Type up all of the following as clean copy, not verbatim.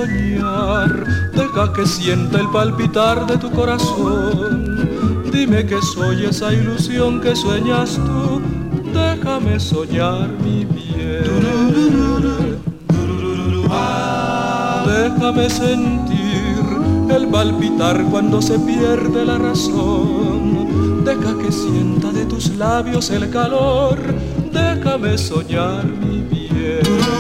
soñar, deja que sienta el palpitar de tu corazón. Dime que soy esa ilusión que sueñas tú, déjame soñar mi bien. Déjame sentir el palpitar cuando se pierde la razón. Deja que sienta de tus labios el calor, déjame soñar mi bien.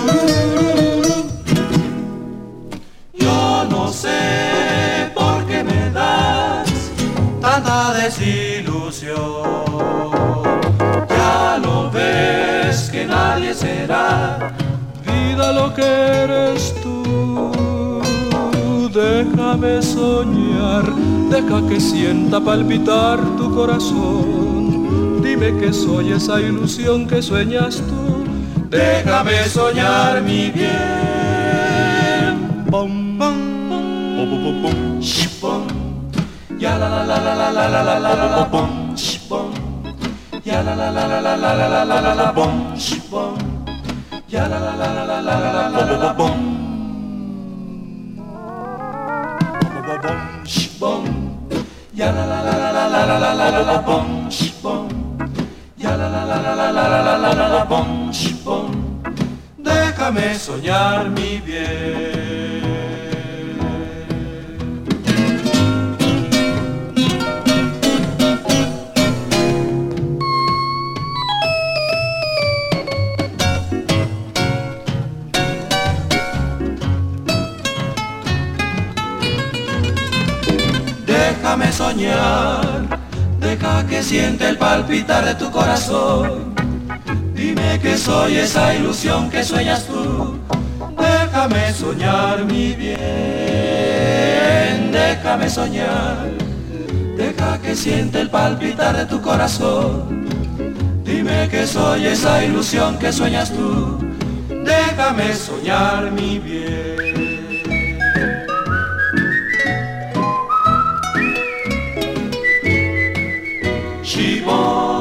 Yo no sé por qué me das tanta desilusión. Ya lo ves que nadie será vida lo que eres tú. Déjame soñar, deja que sienta palpitar tu corazón. Dime que soy esa ilusión que sueñas tú, déjame soñar mi bien. Pom, pom, pom, pom, pom, pom. Ya la la la la la la la la la la la pom, pom. Ya la la la la la la la la la la la pom, pom. Ya la la la la la la la la la la la pom. Bom, ya la la la la la la la la la la bom, bom, ya la la la la la la la la la la bom, bom. Déjame soñar mi bien. Déjame soñar, deja que siente el palpitar de tu corazón. Dime que soy esa ilusión que sueñas tú. Déjame soñar mi bien, déjame soñar. Deja que siente el palpitar de tu corazón. Dime que soy esa ilusión que sueñas tú. Déjame soñar mi bien. She won't.